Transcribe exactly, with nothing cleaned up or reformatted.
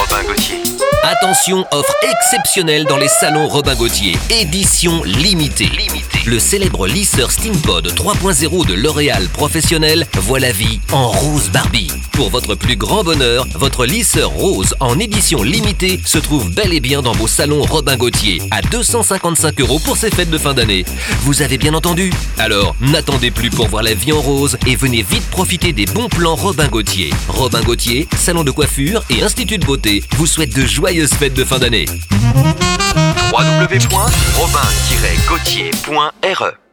Robin Gauthier. Attention, offre exceptionnelle dans les salons Robin Gauthier. Édition limitée. Limité. Le célèbre lisseur Steampod trois point zéro de L'Oréal Professionnel voit la vie en rose Barbie. Pour votre plus grand bonheur, votre lisseur rose en édition limitée se trouve bel et bien dans vos salons Robin Gauthier à deux cent cinquante-cinq euros pour ces fêtes de fin d'année. Vous avez bien entendu? Alors, n'attendez plus pour voir la vie en rose et venez vite profiter des bons plans Robin Gauthier. Robin Gauthier, salon de coiffure et institut de beauté vous souhaite de joyeuses fêtes de fin d'année. w w w point robin tiret gauthier point r e